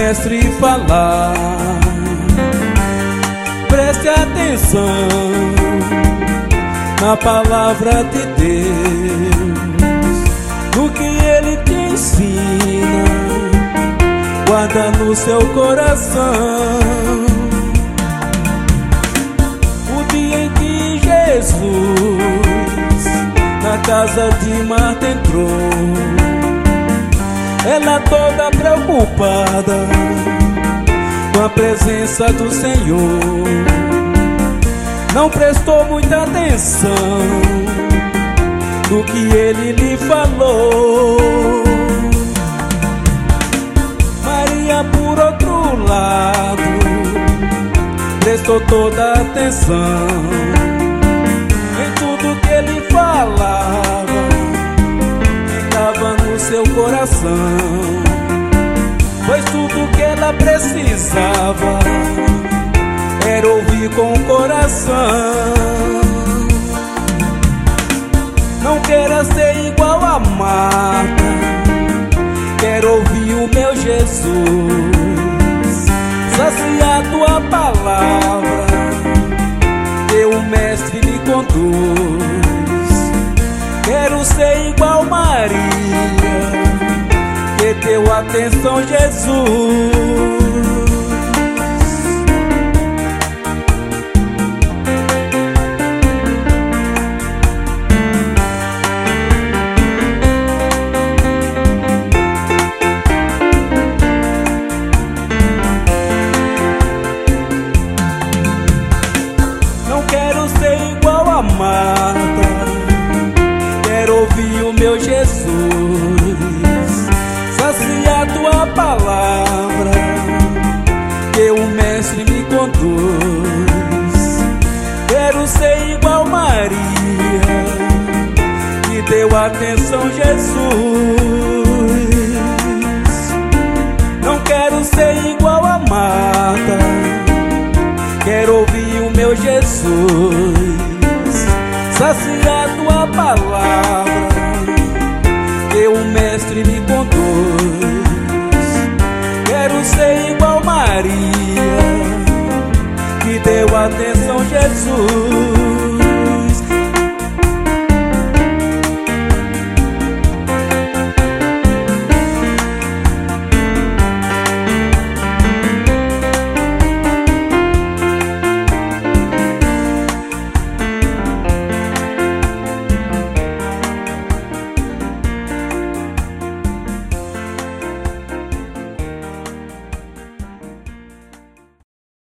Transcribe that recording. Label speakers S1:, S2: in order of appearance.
S1: mestre falar, preste atenção na palavra de Deus, no que Ele te ensina, guarda no seu coração. O dia em que Jesus na casa de Marta entrou, ela toda preocupada com a presença do Senhor, não prestou muita atenção no que Ele lhe falou. Maria, por outro lado, prestou toda a atenção em tudo que Ele falava, ficava no seu coração, pois tudo que ela precisava era ouvir com o coração. Não queira ser igual a Marta, quero ouvir o meu Jesus, saciar tua palavra, teu mestre me conduz. Quero ser igual Maria, que deu atenção Jesus. Marta, quero ouvir o meu Jesus, saciar tua palavra, que o mestre me conduz. Quero ser igual Maria, que deu atenção Jesus. Não quero ser igual a Marta, quero ouvir o meu Jesus, saciar tua palavra, que o mestre me conduz. Quero ser igual Maria, que deu atenção Jesus.